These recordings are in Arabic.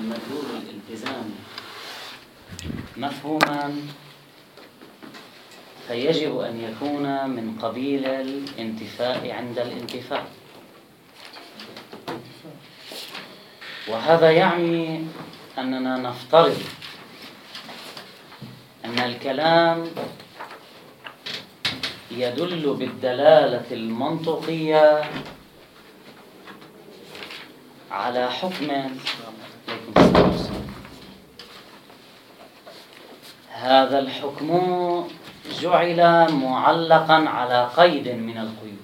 مدلول الالتزام مفهوما فيجب أن يكون من قبيل الانتفاء عند الانتفاء، وهذا يعني أننا نفترض أن الكلام يدل بالدلالة المنطقية على حكم، هذا الحكم جعل معلقا على قيد من القيود،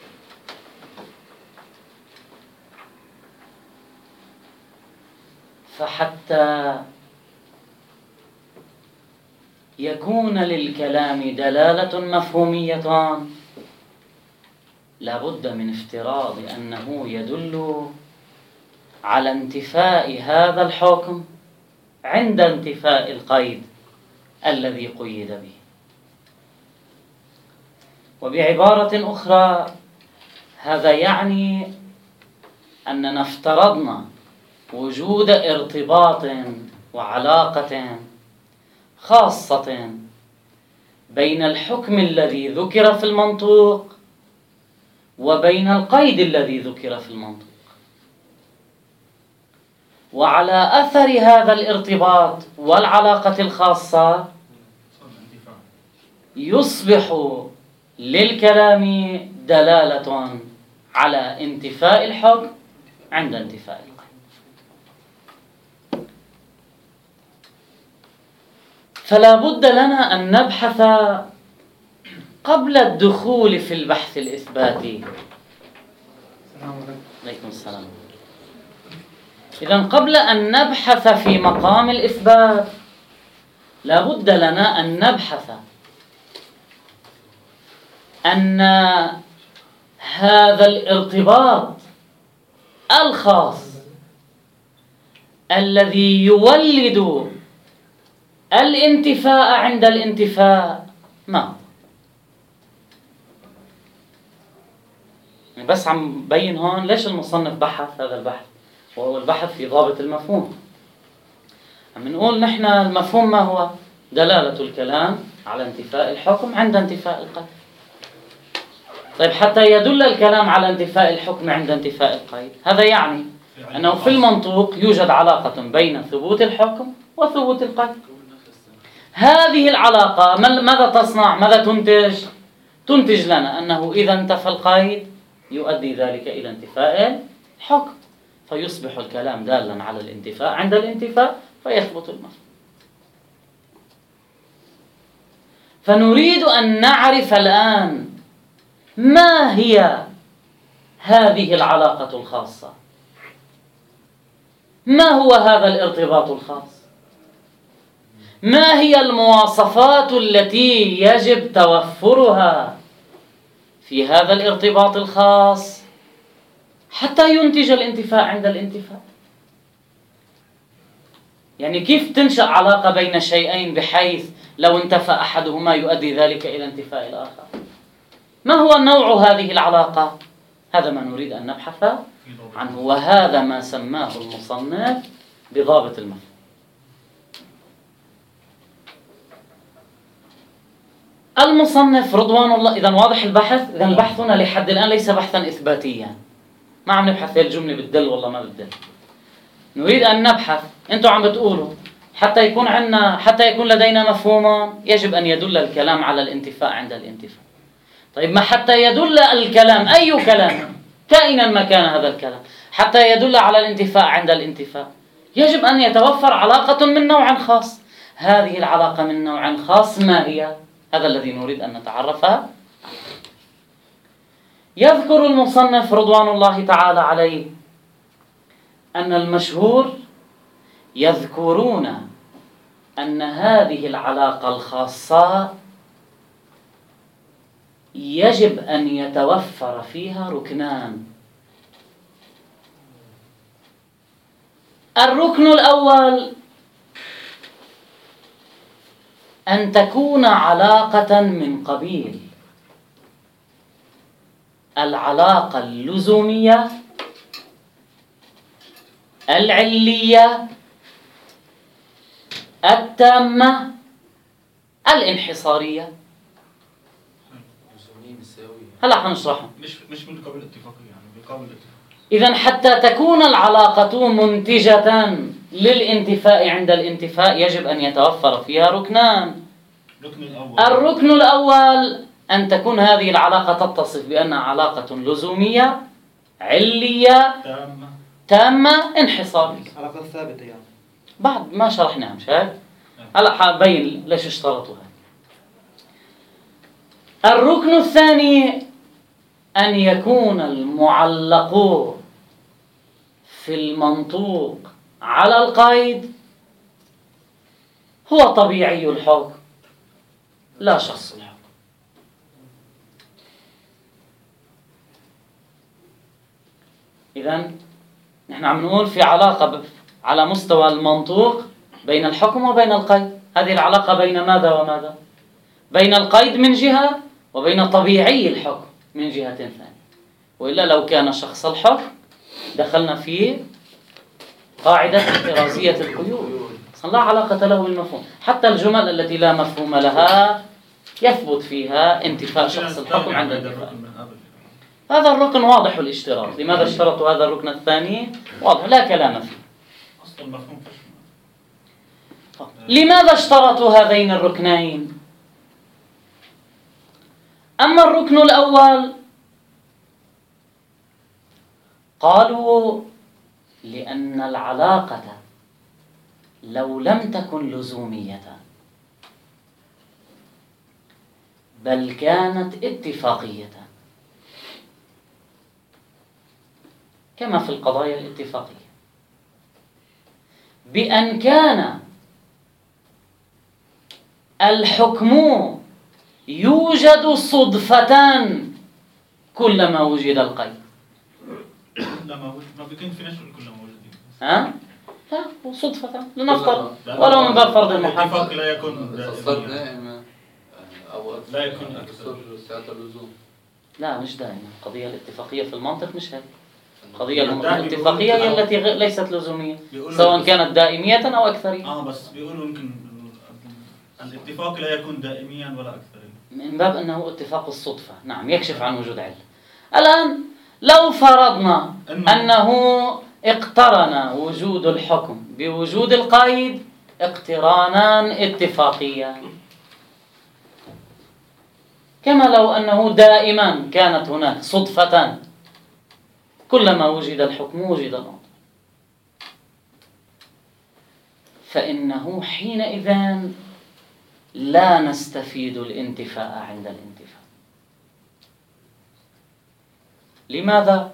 فحتى يكون للكلام دلالة مفهومية لا بد من افتراض أنه يدل على انتفاء هذا الحكم عند انتفاء القيد الذي قيد به. وبعبارة أخرى هذا يعني أننا افترضنا وجود ارتباط وعلاقة خاصة بين الحكم الذي ذكر في المنطوق وبين القيد الذي ذكر في المنطوق، وعلى أثر هذا الارتباط والعلاقة الخاصة يصبح للكلام دلالة على انتفاء الحكم عند انتفاء القيد. فلا بد لنا أن نبحث قبل الدخول في البحث الإثباتي. عليكم السلام. إذن قبل أن نبحث في مقام الإثبات لا بد لنا أن نبحث أن هذا الارتباط الخاص الذي يولد الانتفاء عند الانتفاء ما بس عم بين هون ليش المصنف بحث هذا البحث، وهو البحث في ضابط المفهوم. عم نقول نحن المفهوم ما هو؟ دلالة الكلام على انتفاء الحكم عند انتفاء القيد. طيب حتى يدل الكلام على انتفاء الحكم عند انتفاء القيد، هذا يعني أنه في المنطوق يوجد علاقة بين ثبوت الحكم وثبوت القيد. هذه العلاقة ماذا تصنع؟ ماذا تنتج؟ تنتج لنا أنه إذا انتفى القيد يؤدي ذلك إلى انتفاء الحكم، فيصبح الكلام دالا على الانتفاء عند الانتفاء فيثبت المفهوم. فنريد أن نعرف الآن ما هي هذه العلاقة الخاصة، ما هو هذا الارتباط الخاص، ما هي المواصفات التي يجب توفرها في هذا الارتباط الخاص حتى ينتج الانتفاء عند الانتفاء. يعني كيف تنشأ علاقة بين شيئين بحيث لو انتفى أحدهما يؤدي ذلك إلى انتفاء الآخر؟ ما هو نوع هذه العلاقة؟ هذا ما نريد أن نبحث عنه، وهذا ما سماه المصنف بضابط المفهوم. المصنف رضوان الله، إذن واضح البحث. إذن بحثنا لحد الآن ليس بحثا إثباتيا، ما عم نبحث هي الجملة بتدل والله ما بتدل. نريد أن نبحث، أنتم عم بتقولوا حتى يكون لدينا مفهوم يجب أن يدل الكلام على الانتفاء عند الانتفاء. طيب ما حتى يدل الكلام، أي كلام كائنا ما كان هذا الكلام، حتى يدل على الانتفاء عند الانتفاء يجب أن يتوفر علاقة من نوع خاص. هذه العلاقة من نوع خاص ما هي؟ هذا الذي نريد أن نتعرفها. يذكر المصنف رضوان الله تعالى عليه أن المشهور يذكرون أن هذه العلاقة الخاصة يجب أن يتوفر فيها ركنان. الركن الأول أن تكون علاقة من قبيل العلاقة اللزومية العلية التامة الانحصارية. هلا حنشرحها. مش بالقابل الاتفاقية، يعني بالقابل الاتفاقية. إذن حتى تكون العلاقة منتجة للانتفاء عند الانتفاء يجب أن يتوفر فيها ركنان. الركن الأول أن تكون هذه العلاقة تتصف بأنها علاقة لزومية علية تامة انحصارية. علاقة ثابتة يعني. بعد ما شرحناها مش هيك؟ هلا حبين ليش اشترطوها. الركن الثاني أن يكون المعلق في المنطوق على القيد هو طبيعي الحكم لا شخص الحكم. إذن نحن عم نقول في علاقة على مستوى المنطوق بين الحكم وبين القيد. هذه العلاقة بين ماذا وماذا؟ بين القيد من جهة وبين طبيعي الحكم من جهة ثانية. وإلا لو كان شخص الحكم دخلنا في قاعدة احترازية القيود، لا علاقة له بالمفهوم. حتى الجمل التي لا مفهوم لها يثبت فيها انتفاء شخص الحكم عند الانتفاء. هذا الركن واضح الاشتراط. لماذا اشترطوا هذا الركن الثاني؟ واضح لا كلام فيه. أصل المفهوم لماذا اشترطوا هذين الركنين؟ أما الركن الأول قالوا لأن العلاقة لو لم تكن لزومية بل كانت اتفاقية كما في القضايا الاتفاقية بأن كان الحكم يوجد صدفة كلما وجد القيد. ما بيكون في نشر كلما موجودين. ها؟ لا صدفة لنفترض ولو من باب فرض المحال. الاتفاق لا يكون دائما أو لا يكون أكثر ساعة اللزوم. لا مش دائما. القضية الاتفاقية في المنطق مش هيك. القضية الاتفاقية هي التي ليست لزومية سواء كانت دائمية أو أكثرية. بس بيقولوا يمكن الاتفاق لا يكون دائميا ولا أكثريا من باب أنه اتفاق الصدفة. نعم يكشف عن وجود علة. الآن لو فرضنا أنه اقترن وجود الحكم بوجود القيد اقترانان اتفاقيان، كما لو أنه دائما كانت هناك صدفة كلما وجد الحكم وجد الأمر، فإنه حينئذ لا نستفيد الانتفاء عند الانتفاء. لماذا؟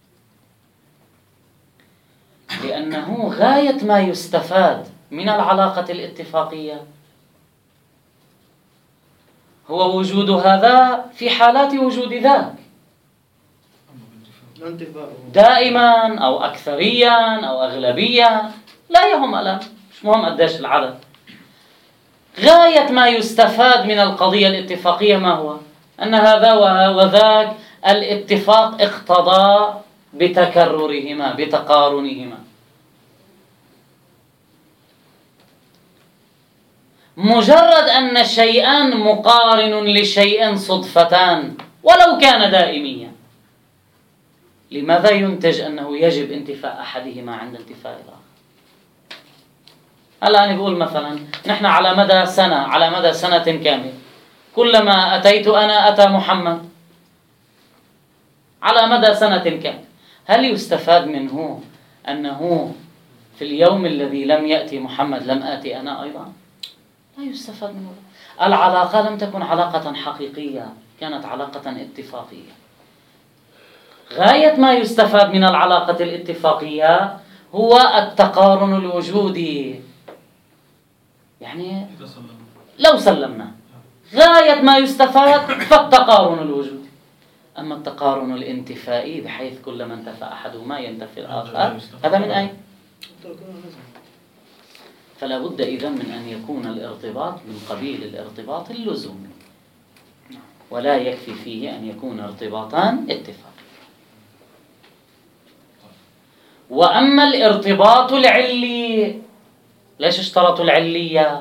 لأنه غاية ما يستفاد من العلاقة الاتفاقية هو وجود هذا في حالات وجود ذاك دائما أو أكثريا أو أغلبيا، لا يهم الآن مش مهم قديش العدد. غاية ما يستفاد من القضية الاتفاقية ما هو؟ أن هذا وذاك الاتفاق اقتضى بتكررهما بتقارنهما. مجرد أن شيئان مقارن لشيء صدفتان ولو كان دائميا، لماذا ينتج أنه يجب انتفاء أحدهما عند انتفاء الآخر؟ الآن بقول مثلا نحن على مدى سنة كاملة كلما أتيت أنا أتى محمد على مدى سنة كاملة، هل يستفاد منه أنه في اليوم الذي لم يأتي محمد لم آتي أنا أيضا؟ لا يستفاد منه. العلاقة لم تكن علاقة حقيقية، كانت علاقة اتفاقية. غاية ما يستفاد من العلاقة الاتفاقية هو التقارن الوجودي. يعني لو سلمنا غاية ما يستفاد فالتقارن الوجودي. أما التقارن الانتفائي بحيث كلما انتفى أحدهما ينتفي الآخر، هذا من أين؟ فلا بد إذن من أن يكون الارتباط من قبيل الارتباط اللزومي، ولا يكفي فيه أن يكون ارتباطان اتفاقي. وأما الارتباط العلي ليش اشترطوا العلية؟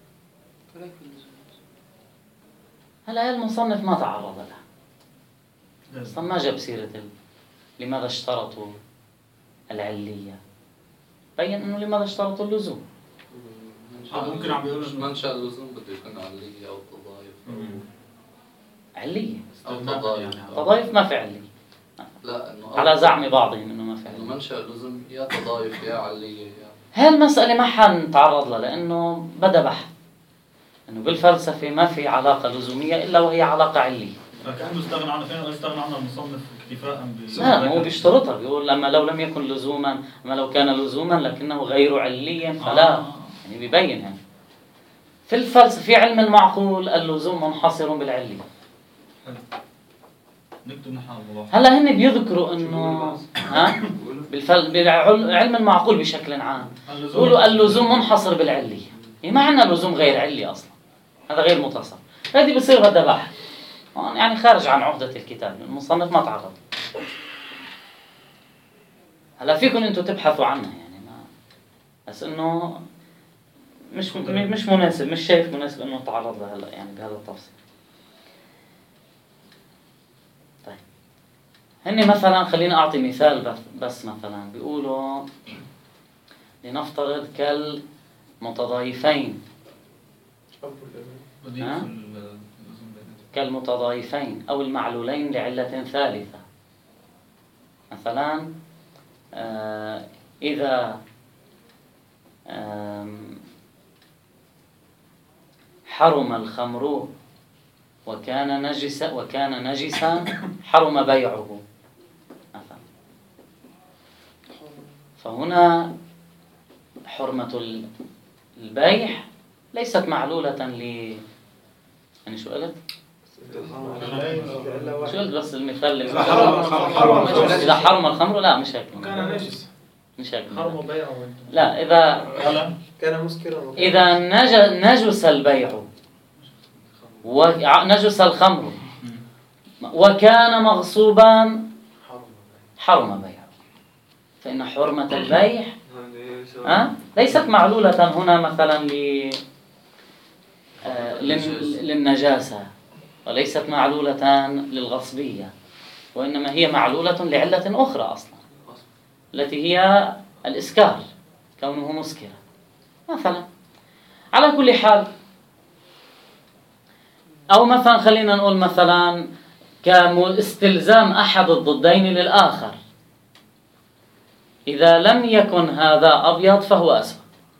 هلا المصنف ما تعرض لها، أصلا ما جاب سيرة لماذا اشترطوا العلية، بين انه لماذا اشترطوا اللزوم. ممكن عم بيقولوا مش منشأ اللزوم بده يكون علية أو تضايف علية أو تضايف. تضايف ما في علية، لا إنه على زعم بعضهم انه ما في إنه علية. منشأ اللزوم يا تضايف يا علية يا هاي المسألة ما حنتعرض لها لأنه بدا بحث إنه بالفلسفة ما في علاقة لزومية إلا وهي علاقة علية. فكأنه استغنى عنها، فين استغنى عنها المصنف اكتفاء لا هو بيشترطها، بيقول لما لو لم يكن لزوما، أما لو كان لزوما لكنه غير علي فلا، يعني بيبين يعني في الفلسفة في علم المعقول اللزوم منحصر بالعلي. نكتب نحن الملاحظة. هلا هن بيذكروا إنه بعلم المعقول بشكل عام يقولوا اللزوم منحصر بالعلي، يعني ما عندنا لزوم غير علي أصلا، هذا غير متصل. هذه بصير هذا بحث يعني خارج عن عهدة الكتاب، المصنف ما تعرض. هلا فيكم انتم تبحثوا عنها يعني ما، بس انه مش مناسب، مش شايف مناسب انه نتعرض لها هلا يعني بهذا التفصيل. طيب هني مثلا خليني اعطي مثال بس مثلا بيقولوا لنفترض كالمتضايفين، كالمتضايفين أو المعلولين لعلة ثالثة. مثلا إذا حرم الخمر وكان نجسا حرم بيعه مثلا، فهنا حرمة البيع ليست معلولة يعني شو قلت؟ شو قلت بس المثال اللي إذا حرم الخمر، لا مش هيك، كان نجس مش هيك، حرم بيعه، لا إذا كان مسكرا، إذا نجس البيع ونجس الخمر وكان مغصوبا حرم بيعه، فإن حرمة البيع ليست معلولة هنا مثلا للنجاسة، وليست معلولة للغصبية، وإنما هي معلولة لعلة أخرى أصلا التي هي الإسكار، كونه مسكرا مثلا. على كل حال، أو مثلا خلينا نقول مثلا كاستلزام أحد الضدين للآخر، إذا لم يكن هذا أبيض فهو أسود،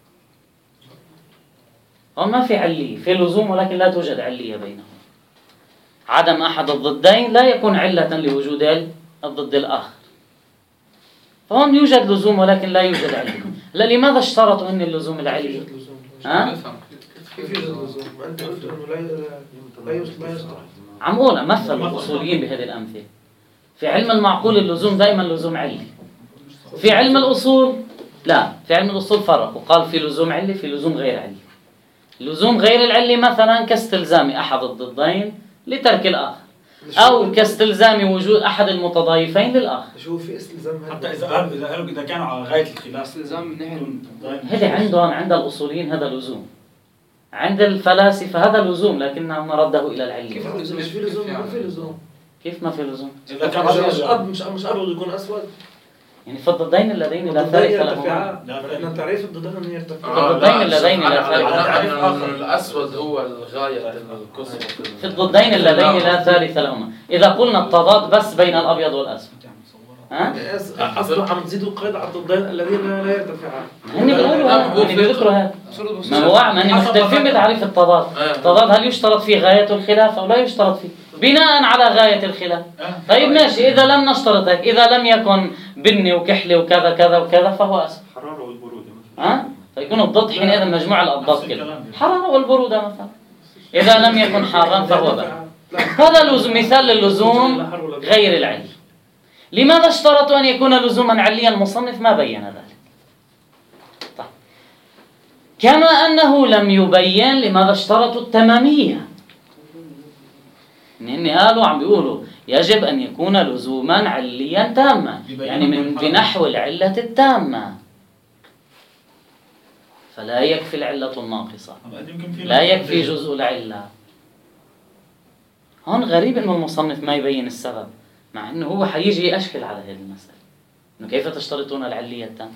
هون ما في علية، في لزوم ولكن لا توجد علية بينهم. عدم أحد الضدين لا يكون علة لوجود الضد الآخر، فهون يوجد لزوم ولكن لا يوجد علية. لماذا اشترطوا أن اللزوم العلي؟ كيف يوجد لزوم؟ أنت قلت أنه لا يشترط. عم أقول مثل الأصوليين بهذه الأمثلة. في علم المعقول اللزوم دائما لزوم علي، في علم الأصول لا، في علم الأصول فرق وقال في لزوم علي في لزوم غير علي. لزوم غير العلي مثلا كاستلزام أحد الضدين لترك الآخر، أو كاستلزام وجود أحد المتضايفين للآخر. شو في استلزام حتى إذا كانوا على غاية الخلاف استلزام من ناحية هذا عندهم عند الأصوليين هذا لزوم، عند الفلاسفة هذا لزوم لكنهم رده إلى العلي. كيف مش في لزوم؟ ما في لزوم. كيف ما في لزوم؟ إذا كان مش أبيض يكون أسود، يعني في الضدين اللذين لا ثالث لهما. احنا تعريف الضدين ان يرتفع. الضدين اللذين لا ثالث، الأسود هو الغاية القصوى في الضدين اللذين لا ثالث لهما. إذا قلنا التضاد بس بين الأبيض والأسود، أصبح عم تزيدوا قيد على الضدين الذين لا يرتفعان. هن بيذكروا هذا، ما هو ما مختلفين بتعريف التضاد. التضاد هل يشترط فيه غاية الخلاف أو لا يشترط فيه بناء على غاية الخلاف؟ طيب ماشي، إذا لم نشترط هيك، إذا لم يكن بني وكحلي وكذا كذا وكذا فهو أسود. حرارة والبرودة فيكون الضد حينئذ مجموع الأضداد كلها، حرارة والبرودة مثلا. إذا لم يكن حارا فهو بارد. هذا مثال للزوم غير العلي. لماذا اشترطوا أن يكون لزوما عليا؟ المصنف ما بين ذلك. طيب. كما أنه لم يبين لماذا اشترطوا التمامية. إن قالوا عم بيقولوا يجب أن يكون لزوما عليا تاما، يعني من بنحو العلة التامة. فلا يكفي العلة الناقصة، يمكن في لا يكفي جزء العلة. هون غريب إنه المصنف ما يبين السبب، مع إنه هو حيجي يأشكل على هذه المسألة، إنه كيف تشترطون العلية التامة؟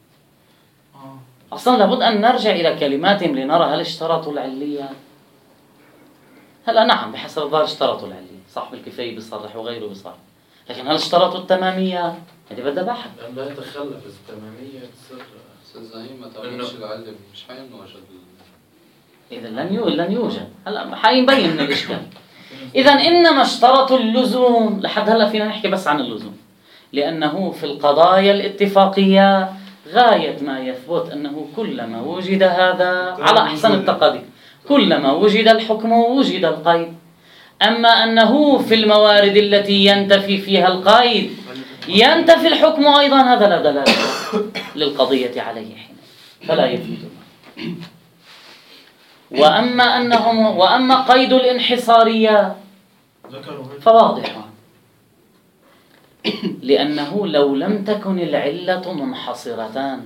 أصلا لابد أن نرجع إلى كلماتهم لنرى هل اشترطوا العلية. هلا نعم بحسب الظاهر اشترطوا العلية، صاحب الكفاية بيصرح وغيره بيصرح، لكن هل اشترطوا التمامية؟ هذه بدها بحث. لا يتخلف التمامية تصير زي ما تعملش العلم مش حينوجد. إذا لن يوجد. هلا حيبين من الإشكال. إذا إنما اشترطوا اللزوم. لحد هلا فينا نحكي بس عن اللزوم، لأنه في القضايا الاتفاقية غاية ما يثبت أنه كلما وجد هذا على أحسن التقادير، كلما وجد الحكم وجد القيد. أما أنه في الموارد التي ينتفي فيها القيد ينتفي الحكم أيضا، هذا لا دلالة للقضية عليه حين، فلا يفيد. وأما قيد الانحصارية فواضح، لأنه لو لم تكن العلة منحصرتان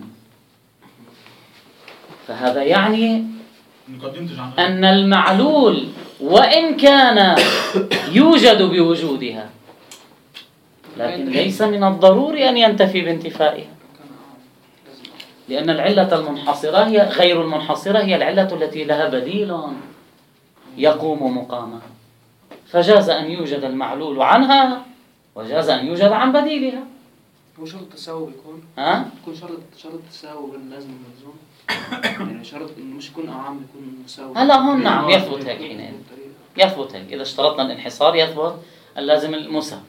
فهذا يعني أن المعلول وإن كان يوجد بوجودها لكن ليس من الضروري أن ينتفي بانتفائها، لأن العلة المنحصرة هي غير المنحصرة، هي العلة التي لها بديل يقوم مقامها، فجاز أن يوجد المعلول عنها وجاز أن يوجد عن بديلها. هو شرط التساوي بيكون؟ يكون شرط التساوي بين اللازم والملزوم، يعني شرط إنه مش يكون أعم يكون مساوي. هلا هون نعم يثبت هيك حينئذ، يثبت هيك إذا اشترطنا الانحصار يثبت اللازم المساوي.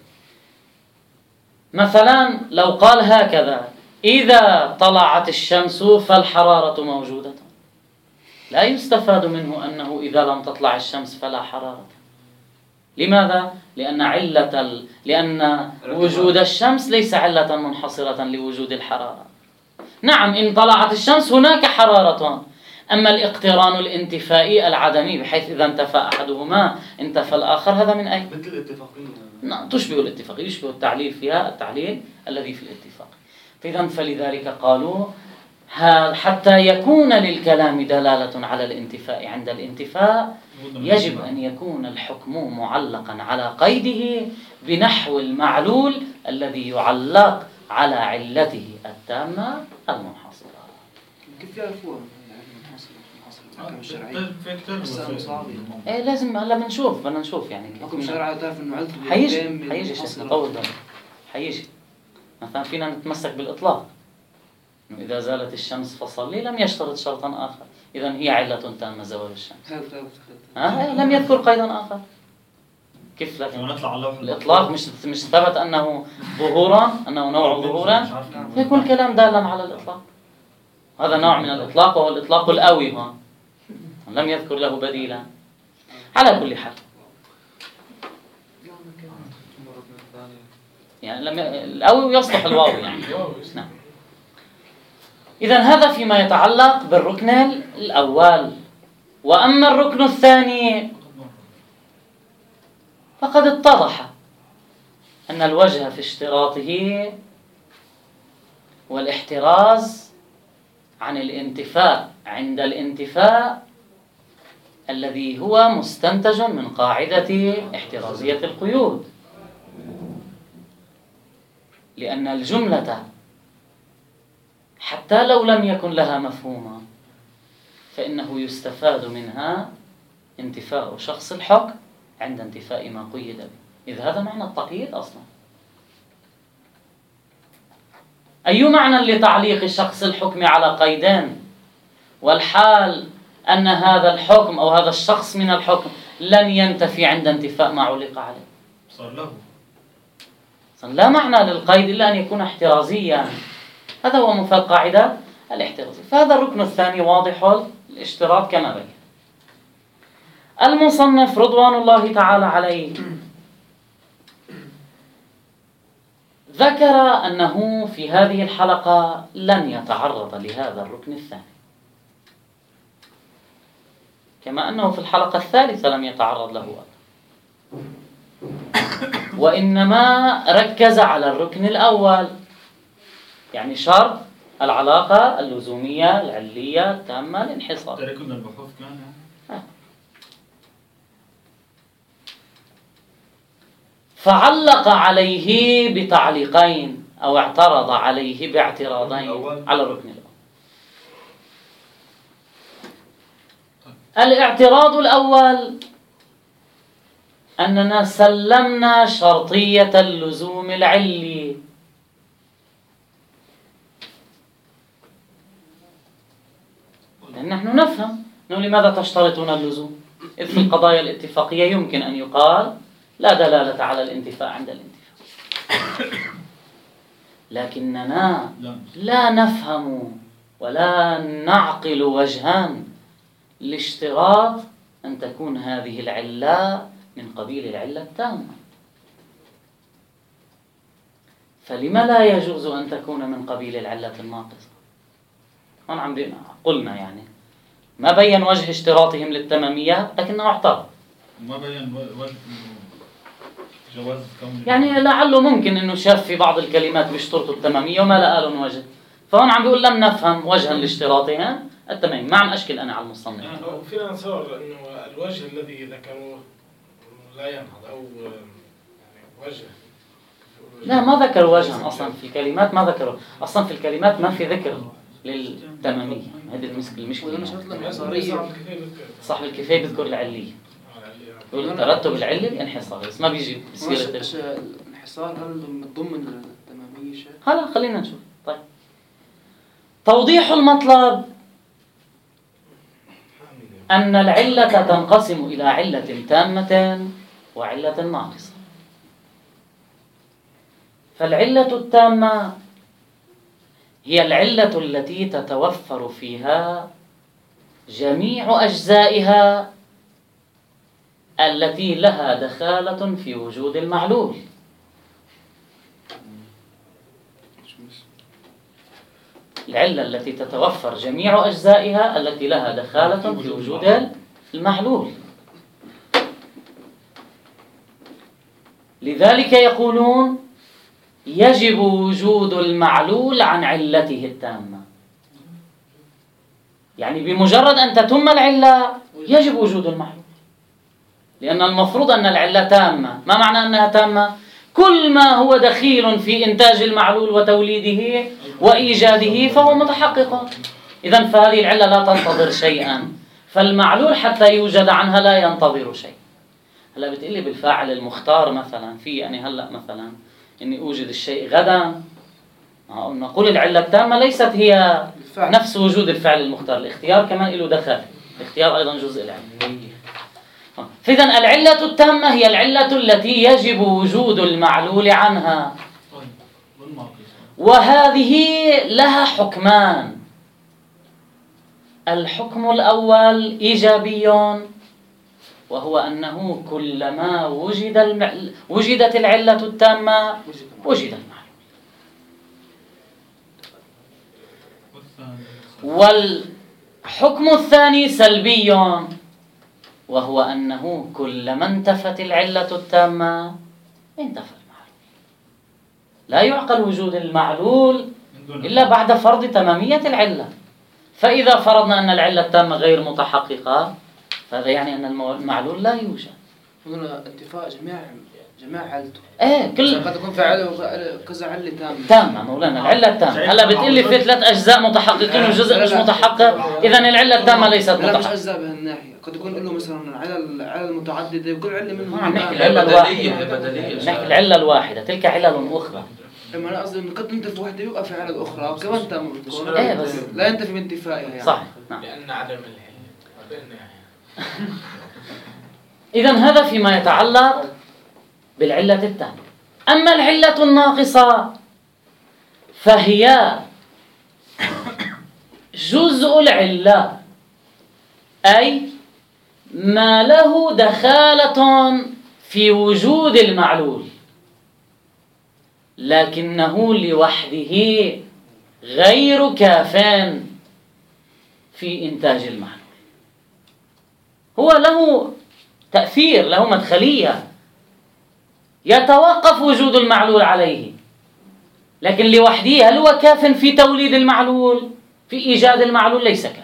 مثلا لو قال هكذا: إذا طلعت الشمس فالحرارة موجودة، لا يستفاد منه أنه إذا لم تطلع الشمس فلا حرارة. لماذا؟ لأن وجود الشمس ليس علة منحصرة لوجود الحرارة. نعم إن طلعت الشمس هناك حرارة، أما الاقتران الانتفائي العدمي بحيث إذا انتفى أحدهما انتفى الآخر، هذا من أي؟ مثل الاتفاقية. نعم تشبه الاتفاقية، يشبه التعليل فيها التعليل الذي في الاتفاق. فلذلك قالوا حتى يكون للكلام دلالة على الانتفاء عند الانتفاء يجب أن يكون الحكم معلقا على قيده بنحو المعلول الذي يعلق على علته التامة المنحصرة. كيف يعرفوها؟ ايه لازم هلا بدنا نشوف يعني حكم شرعي تعرف انه علته حيجي شيخنا طول بالك حيجي. مثلا فينا نتمسك بالإطلاق، إنه إذا زالت الشمس فصلي لم يشترط شرطا آخر، إذن هي علة تامة زوال الشمس. لم يذكر قيدا آخر. كيف لكن الإطلاق مش ثبت أنه ظهورا، أنه نوع ظهورا، فيكون الكلام دالا على الإطلاق. هذا نوع من الإطلاق وهو الإطلاق الأوي، هون لم يذكر له بديلا. على كل حال يعني الأوي يصلح الواو يعني. نعم. إذن هذا فيما يتعلق بالركن الأول. وأما الركن الثاني فقد اتضح أن الوجه في اشتراطه والاحتراز عن الانتفاء عند الانتفاء الذي هو مستنتج من قاعدة احترازية القيود، لأن الجملة حتى لو لم يكن لها مفهوما فإنه يستفاد منها انتفاء شخص الحكم عند انتفاء ما قيد به، إذ هذا معنى التقييد أصلا. أي معنى لتعليق شخص الحكم على قيدين والحال أن هذا الحكم أو هذا الشخص من الحكم لن ينتفي عند انتفاء ما علق عليه؟ صار لا معنى للقيد إلا أن يكون احترازيا. هذا هو مفاد قاعدة الاحترازية. فهذا الركن الثاني واضح الاشتراط كما بين. المصنف رضوان الله تعالى عليه ذكر أنه في هذه الحلقة لن يتعرض لهذا الركن الثاني، كما أنه في الحلقة الثالثة لم يتعرض له أبدا، وإنما ركز على الركن الأول، يعني شرط العلاقة اللزومية العلية التامة الانحصار. تركنا البحوث كان فعلق عليه بتعليقين أو اعترض عليه باعتراضين على الركن الأول. الاعتراض الأول أننا سلمنا شرطية اللزوم العلي، لأن نحن نفهم أنه لماذا تشترطون اللزوم، إذ في القضايا الاتفاقية يمكن أن يقال لا دلالة على الانتفاء عند الانتفاء، لكننا لا نفهم ولا نعقل وجهان لاشتراط أن تكون هذه العلة من قبيل العلة التامة. فلما لا يجوز أن تكون من قبيل العلة الناقصة؟ هون عم قلنا يعني ما بين وجه اشتراطهم للتمامية، لكنه اعترض. ما بين وجه جواز كون يعني لعله ممكن انه شاف في بعض الكلمات بيشترطوا التمامية وما لقى لهم وجه، فهون عم بيقول لم نفهم وجها لاشتراطهم التمامية. ما عم اشكل انا على المصنف. فينا نتصور انه الوجه الذي ذكروه لا ينهض او يعني وجه. لا، ما ذكروا وجها اصلا في الكلمات، ما ذكروا اصلا في الكلمات، ما في ذكر للتمامية. هذه المشكلة. صاحب الكفاية بيذكر العلية، يقول ترتب العلة الانحصار، بس ما بيجي بسيرة الانحصار. هل من ضمن التمامية شيء؟ هلا خلينا نشوف. طيب، توضيح المطلب أن العلة تنقسم إلى علة تامة وعلة ناقصة. فالعلة التامة هي العلة التي تتوفر فيها جميع أجزائها التي لها دخالة في وجود المعلول. العلة التي تتوفر جميع أجزائها التي لها دخالة في وجود المعلول. لذلك يقولون يجب وجود المعلول عن علته التامة. يعني بمجرد أن تتم العلة يجب وجود المعلول، لأن المفروض أن العلة تامة. ما معنى أنها تامة؟ كل ما هو دخيل في إنتاج المعلول وتوليده وإيجاده فهو متحقق. إذن فهذه العلة لا تنتظر شيئا، فالمعلول حتى يوجد عنها لا ينتظر شيء. هلا بتقلي بالفاعل المختار مثلا، في يعني هلا مثلا إني أوجد الشيء غدا، نقول العلة التامة ليست هي نفس وجود الفعل المختار. الاختيار كمان له دخل، الاختيار أيضا جزء العلة. فإذن العلة التامة هي العلة التي يجب وجود المعلول عنها، وهذه لها حكمان. الحكم الأول إيجابي، وهو أنه كلما وجدت العلة التامة وجد المعلول. والحكم الثاني سلبي، وهو أنه كلما انتفت العلة التامة انتفى المعلول. لا يعقل وجود المعلول إلا بعد فرض تمامية العلة. فإذا فرضنا أن العلة التامة غير متحققة، فهذا يعني أن المعلول لا يوجد. هنا انتفاء جميع علته. كل قد تكون في علة كذا علة تامة مولانا. العلة التامة هلا بتقول لي في 3 أجزاء متحققين وجزء مش متحقق، إذن العلة التامة ليست متحققة. لا، مش أجزاء بهالناحية. قد يكون له مثلا علة المتعددة وكل علة منهم. عم نحكي العلة الواحدة، نحكي العلة الواحدة، تلك علل أخرى. اما انا قصدي انه قد تنتفي وحده يبقى في علل اخرى وكمان تامه بتكون بس لا ينتفي بانتفائها يعني. صح، نعم. لان عدم العلة. إذن هذا فيما يتعلق بالعلة التامة. أما العلة الناقصة فهي جزء العلة، أي ما له دخالة في وجود المعلول لكنه لوحده غير كاف في إنتاج المعلول. هو له تأثير، له مدخلية يتوقف وجود المعلول عليه، لكن لوحده هل هو كاف في توليد المعلول؟ في إيجاد المعلول ليس كافيا.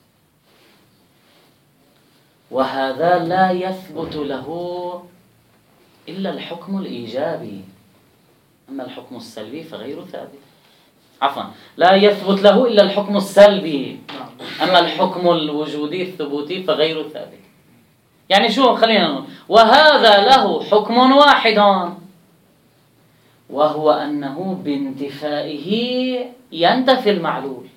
وهذا لا يثبت له إلا الحكم الإيجابي، أما الحكم السلبي فغير ثابت. عفوا، لا يثبت له إلا الحكم السلبي، أما الحكم الوجودي الثبوتي فغير ثابت. يعني شو، خلينا نقول وهذا له حكم واحد، وهو أنه بانتفائه ينتفي المعلول.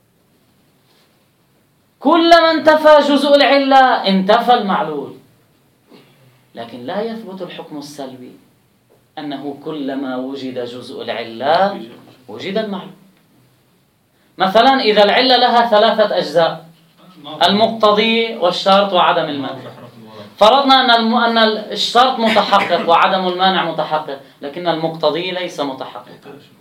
كلما انتفى جزء العلة انتفى المعلول. لكن لا يثبت الحكم السلبي أنه كلما وجد جزء العلة وجد المعلول. مثلا إذا العلة لها 3 أجزاء، المقتضي والشرط وعدم المانع، فرضنا أن الشرط متحقق وعدم المانع متحقق، لكن المقتضي ليس متحقق،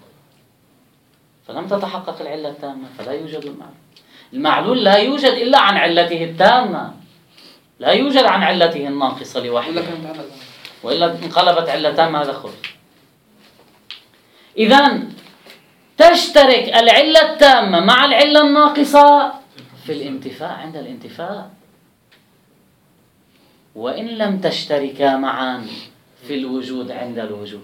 فلم تتحقق العلة التامة، فلا يوجد المعلول. المعلول لا يوجد إلا عن علته التامة، لا يوجد عن علته الناقصة لوحده، وإلا انقلبت علة تامة، هذا خلف. إذن تشترك العلة التامة مع العلة الناقصة في الانتفاء عند الانتفاء، وإن لم تشتركا معا في الوجود عند الوجود.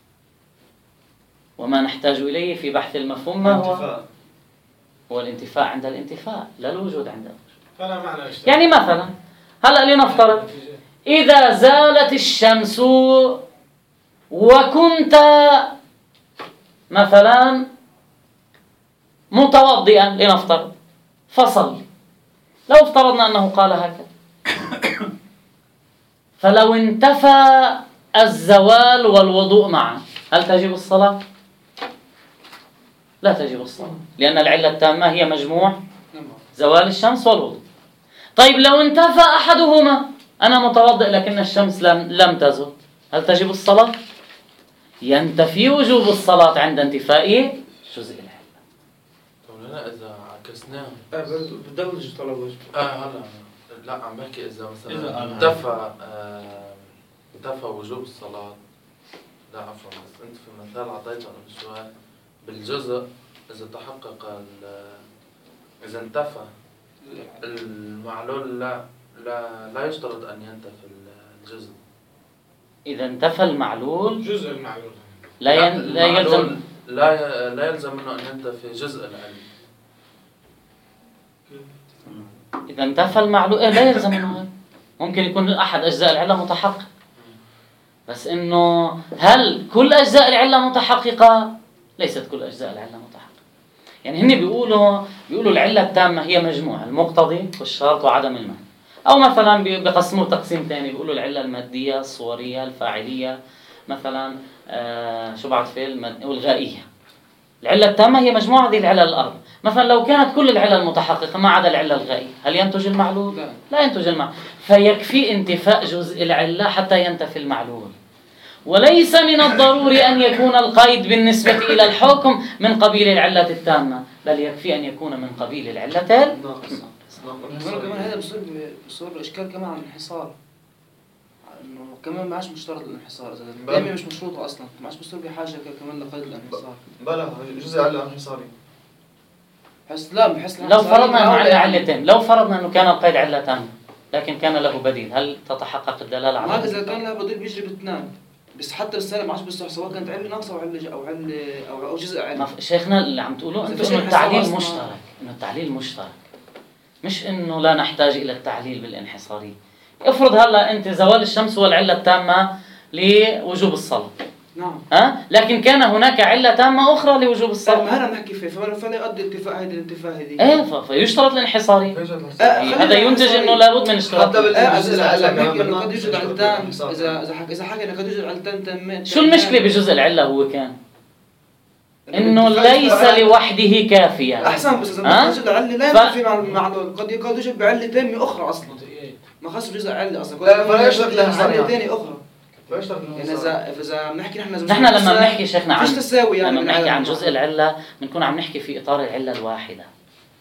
وما نحتاج إليه في بحث المفهوم ما هو الانتفاء عند الانتفاء، لا الوجود عند الوجود. فلا معنى اشتراك. يعني مثلا هلأ لنفترض إذا زالت الشمس وكنت مثلا متوضئا، لنفترض، فصل، لو افترضنا أنه قال هكذا، فلو انتفى الزوال والوضوء معا هل تجب الصلاة؟ لا تجب الصلاة، لأن العلة التامة هي مجموع زوال الشمس والوضوء. طيب لو انتفى أحدهما، أنا متوضئ لكن الشمس لم تزل، هل تجب الصلاة؟ ينتفي وجوب الصلاة عند انتفاء جزء العلة. طب هنا إذا عكسناه بدل طلب وجه. هلا لا عم بحكي إذا مثلا انتفى وجوب الصلاة. لا عفوا، بس أنت في المثال أعطيته من شوي بالجزء، إذا تحقق إذا انتفى المعلول لا يشترط أن ينتفي الجزء. إذا انتفى المعلول جزء المعلول لا يلزم منه أن ينتفي جزء العلم. إذا انتفى المعلول لا يلزم منه، ممكن يكون أحد أجزاء العلة متحقق، بس إنه هل كل أجزاء العلة متحققة؟ ليست كل أجزاء العلة متحققة. يعني هن بيقولوا العلة التامة هي مجموع المقتضي والشرط وعدم المانع، أو مثلا بقسموه تقسيم ثاني، بيقولوا العلة المادية الصورية الفاعلية، مثلا شو بعد فعل والغائية. العلة التامة هي مجموعة هذه العلل الأربع. مثلا لو كانت كل العلل متحققة ما عدا العلة الغائية، هل ينتج المعلول؟ لا ينتج المعلول، فيكفي انتفاء جزء العلة حتى ينتفي المعلول. وليس من الضروري أن يكون القيد بالنسبة إلى الحكم من قبيل العلة التامة، بل يكفي أن يكون من قبيل العلة الناقصة. كمان هذا بصير إشكال كمان عن الانحصار، إنه كمان ما عادش مشترط الانحصار، إذا التامة مش مشروطة أصلا ما عادش بصير بحاجة كمان لقيد الانحصار. بلا جزء علة انحصاري. بحس لو فرضنا أنه علة علتين، لو فرضنا أنه كان القيد علة تامة لكن كان له بديل، هل تتحقق الدلالة على؟ ما إذا كان له بديل بيجري باثنين، بس حتى بالسنة ما عادش بيصح سواء كانت علة ناقصة أو جزء علة. شيخنا اللي عم تقولوه إنه التعليل مشترك، إنه التعليل مشترك، مش إنه لا نحتاج إلى التعليل بالانحصاري. افرض هلا أنت زوال الشمس هو العلة التامة لوجوب الصلاة، نعم، لكن كان هناك علة تامة أخرى لوجوب الصلاة. ما أنا بحكي فيه، فلا يؤدي انتفاء هذه الانتفاء هذه. فيشترط الانحصاري. هذا ينتج إنه لابد من اشتراط. حتى بالجزء العلة قد يوجد علتان، إذا حكينا قد يوجد علتان تامين. شو المشكلة بجزء العلة؟ هو كان إنه ليس لوحده كافيا. أحسن، بس إذا جزء العلة لا ينتفي مع المعلول، قد يوجد بعلة تامة أخرى أصلا ما خص جزء علة أصلا، فلا يشترط الانحصار علة ثانية أخرى. يعني إذا بنحكي نحن لما بنحكي شيخنا عن تساوي، يعني لما بنحكي عن جزء العلة بنكون عم نحكي في إطار العلة الواحدة.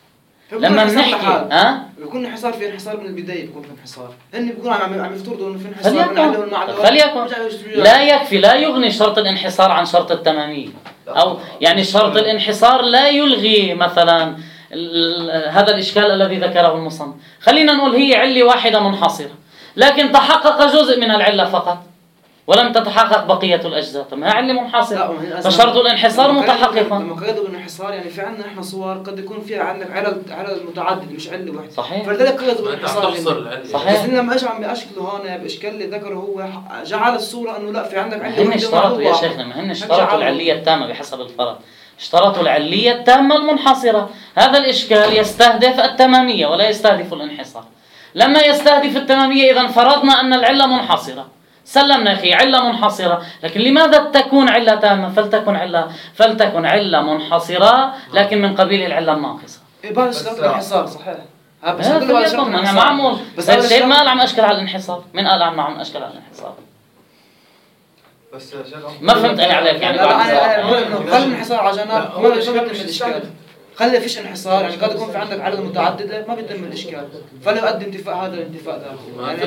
لما بنحكي بيكون انحصار في انحصار من البدايه، بيكون في انحصار، هن بيكونوا عم يفترضوا انه في انحصار فليكن لا يكفي، لا يغني شرط الانحصار عن شرط التمامية، أو يعني شرط الانحصار لا يلغي مثلا هذا الإشكال الذي ذكره المصنف. خلينا نقول هي علة واحدة منحصرة لكن تحقق جزء من العلة فقط ولم تتحقق بقية الأجزاء، طب ما هي علة منحصرة فشرط الانحصار متحققا. لما قيدوا بالانحصار يعني في عندنا احنا صور قد يكون فيها عندك علل متعدد مش علة واحدة. صحيح. فلذلك قيدوا بالانحصار. صحيح. بس لما اجوا عم يشكلوا هون باشكال اللي ذكره هو جعل الصورة انه لا في عندك علة واحدة. هن اشترطوا يا شيخنا، ما هن اشترطوا العلية التامة بحسب الفرض، اشترطوا العلية التامة المنحصرة. هذا الإشكال يستهدف التمامية ولا يستهدف الانحصار. لما يستهدف التمامية إذن فرضنا أن العلة منحصرة، سلمنا أخي علة منحصرة، لكن لماذا تكون علة تامة؟ فلتكن علة منحصرة لكن من قبيل العلة الناقصة. بس الانحصار صحيح. بس أنا ما عم بس الشيء ما قال عم أشكل على الانحصار. من قال عم أشكل على الانحصار؟ بس ما فهمت أنا عليك يعني. خلي الانحصار على جنب، ما بيتم الإشكال. خلي فيش انحصار، يعني قد يكون في عندك عدد متعددة ما بيتم الإشكال، فلا يؤدي انتفاء هذا الانتفاء ذاك. يعني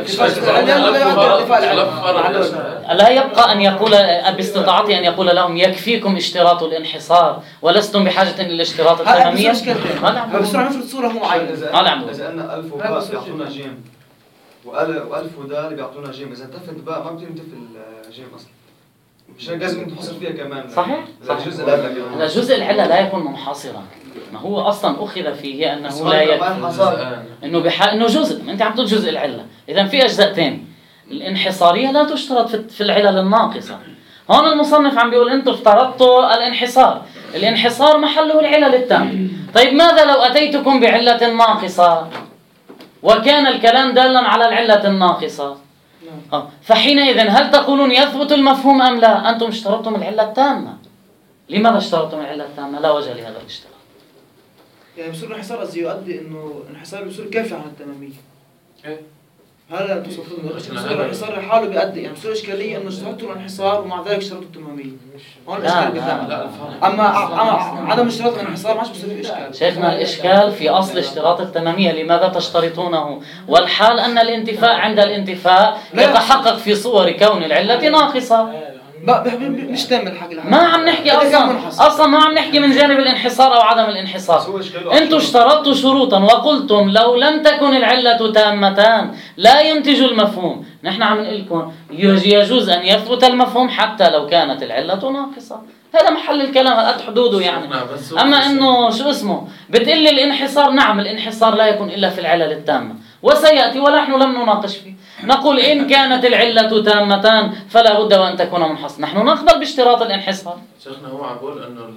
لا يبقى أن يقول باستطاعته أن يقول لهم يكفيكم اشتراط الانحصار ولستم بحاجة إلى اشتراط التمامية. بس عم نفرض صورة مو معينة. إذا أن ألف وباء بيعطونا جيم وألف ودال بيعطونا جيم، إذا انتفت باء ما بتنتفي الجيم أصلا. مش لازم تحصل فيها كمان. صحيح. الجزء العلة لا يكون منحصرا، ما هو أصلا أخذ فيه أنه لا يكفي، إنه جزء. أنت عم تقول جزء العلة، إذا في أجزاء تاني. الانحصارية لا تشترط في العلل الناقصة. هون المصنف عم بيقول أنتم افترضتوا الانحصار محله العلل التام. طيب ماذا لو أتيتكم بعلة ناقصة وكان الكلام دالا على العلة الناقصة؟ فحينئذ هل تقولون يثبت المفهوم أم لا؟ أنتم اشترطتم العلة التامة. لماذا اشترطتم العلة التامة؟ لا وجه لهذا الاشتراط. يعني بصير الانحصار قصدي يؤدي انه الانحصار بصير كافي عن التمامية. هلا تصفون الانحصار لحاله بيؤدي، يعني بصير اشكالية انه اشترطوا الانحصار ومع ذلك اشترطوا التمامية. هون الاشكال بيثبت. اما عدم اشتراط الانحصار ما عادش بصير في اشكال. شيخنا الاشكال في اصل اشتراط التمامية، لماذا تشترطونه والحال ان الانتفاء عند الانتفاء يتحقق في صور كون العلة ناقصة. مش تام الحق. ما عم نحكي اصلا ما عم نحكي من جانب الانحصار او عدم الانحصار. انتم اشترطتوا شروطا وقلتم لو لم تكن العلة تامتان لا ينتج المفهوم. نحن عم نقول لكم يجوز ان يثبت المفهوم حتى لو كانت العلة ناقصة. هذا محل الكلام، هذا حدوده يعني. اما انه شو اسمه بتقول لي الانحصار، نعم الانحصار لا يكون الا في العلل التامة وسيأتي ونحن لم نناقش فيه. نقول إن كانت العلة تامتان فلا بد وأن تكون منحصرة. نحن نقبل باشتراط الانحصار. شيخنا هو عم بقول إنه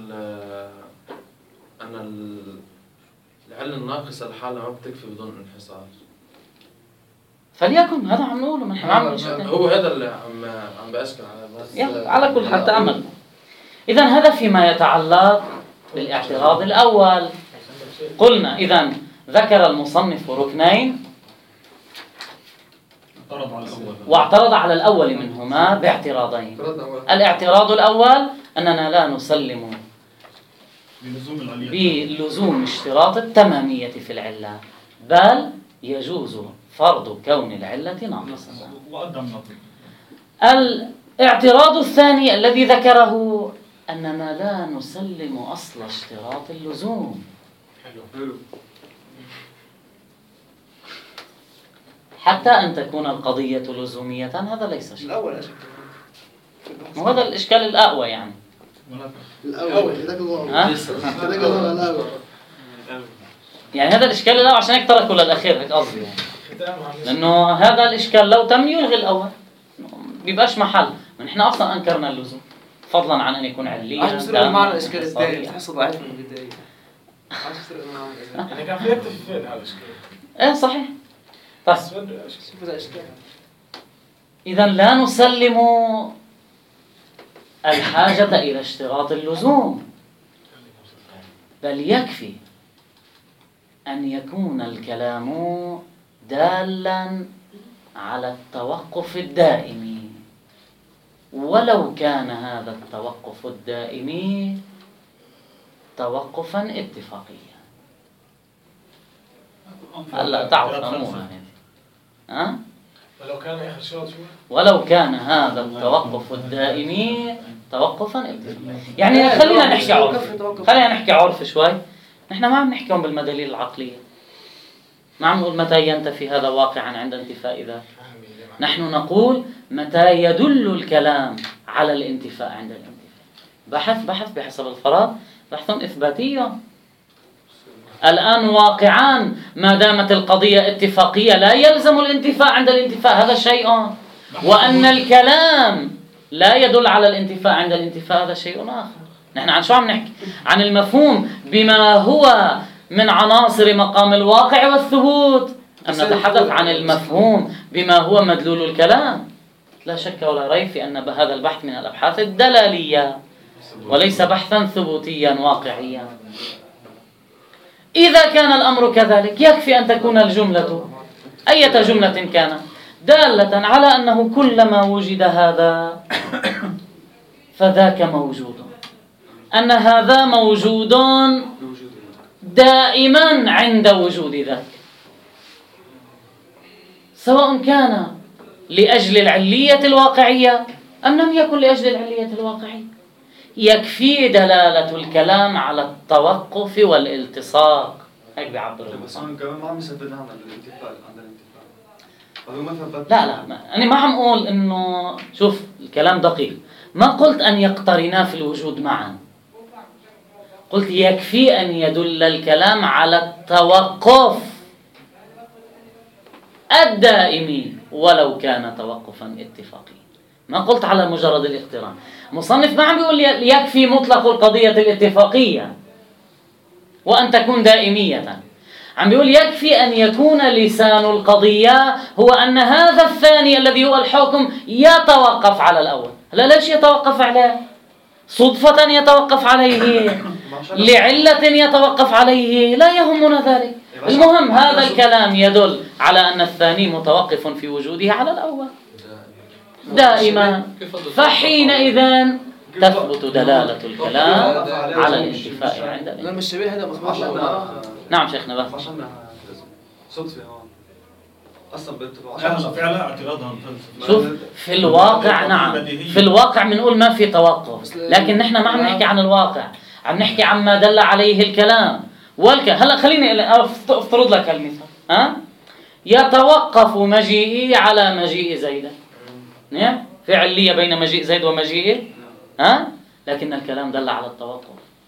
العلة الناقصة لحالها ما بتكفي بدون انحصار. فليكن هذا عم نقوله من هو هذا اللي عم بأشكل على على كل حال تأمل. إذن هذا فيما يتعلق بالاعتراض الأول. قلنا إذن ذكر المصنف ركنين واعترض على الأول منهما باعتراضين. الاعتراض الأول أننا لا نسلم بلزوم اشتراط التمامية في العلة، بل يجوز فرض كون العلة ناقصة. الاعتراض الثاني الذي ذكره أننا لا نسلم أصل اشتراط اللزوم. حتى أن تكون القضية لزومية، هذا ليس شيء. الأول وهذا الإشكال الأقوى يعني. يعني هذا الإشكال الأول عشان هيك تركوا للأخير، هيك قصدي يعني. لأنه هذا الإشكال لو تم يلغي الأول بيبقاش محل. نحن أصلا أنكرنا اللزوم فضلا عن أن يكون عليا. عشان يصير معنا الإشكال الثاني تحس ضعيف من البداية. يعني كان في يكتب فين هذا الإشكال. إيه صحيح. طيب إذا لا نسلم الحاجة إلى اشتراط اللزوم، بل يكفي أن يكون الكلام دالا على التوقف الدائم، ولو كان هذا التوقف الدائم توقفا اتفاقيا. هلا تعرف أمورها يعني. ولو كان آخر شوط شو؟ ولو كان هذا التوقف الدائمي توقفا ابتدائيا. يعني خلينا نحكي عرف، خلينا نحكي عرف شوي. نحن ما عم نحكيهم بالمداليل العقلية، ما عم نقول متى ينتفي هذا واقعا عند انتفاء ذاك. نحن نقول متى يدل الكلام على الانتفاء عند الانتفاء. بحث بحسب الفراغ بحث إثباتي. الآن واقعان ما دامت القضية اتفاقية لا يلزم الانتفاء عند الانتفاء، هذا شيء. وأن الكلام لا يدل على الانتفاء عند الانتفاء هذا شيء آخر. نحن عن شو عم نحكي؟ عن المفهوم بما هو من عناصر مقام الواقع والثبوت، أم نتحدث عن المفهوم بما هو مدلول الكلام؟ لا شك ولا ريب في أن هذا البحث من الأبحاث الدلالية وليس بحثا ثبوتيا واقعيا. إذا كان الأمر كذلك يكفي أن تكون الجملة أية جملة كانت دالة على أنه كلما وجد هذا فذاك موجود، أن هذا موجود دائما عند وجود ذاك، سواء كان لأجل العلية الواقعية أم لم يكن لأجل العلية الواقعية. يكفي دلالة الكلام على التوقف والالتصاق، هيك بيعبر المصنف. كمان ما عم يثبت عن الانتفاء عند الانتفاء. لا أنا ما عم أقول إنه شوف الكلام دقيق، ما قلت أن يقترنا في الوجود معا، قلت يكفي أن يدل الكلام على التوقف الدائمي ولو كان توقفا اتفاقيا. ما قلت على مجرد الاقتران. مصنف ما عم بيقول يكفي مطلق القضية الاتفاقية وأن تكون دائمية، عم بيقول يكفي أن يكون لسان القضية هو أن هذا الثاني الذي هو الحكم يتوقف على الأول. لا ليش يتوقف عليه؟ صدفة يتوقف عليه، لعلة يتوقف عليه، لا يهمنا ذلك. المهم هذا الكلام يدل على أن الثاني متوقف في وجوده على الأول دائما، فحينئذ تثبت دلالة الكلام على الانتفاء عند الانتفاء. لما الشبيه هذا مصبوح. نعم شيخنا بس صدفة هون أصلا فعلا اعتراضهم. شوف في الواقع نعم، في الواقع بنقول ما في توقف، لكن نحن ما عم نحكي عن الواقع، عم نحكي عما دل عليه الكلام. هلا خليني افترض لك المثال. يتوقف مجيئي على مجيء زيد، نعم في علية بين مجيء زيد ومجيئه، لكن الكلام دل على التوقف.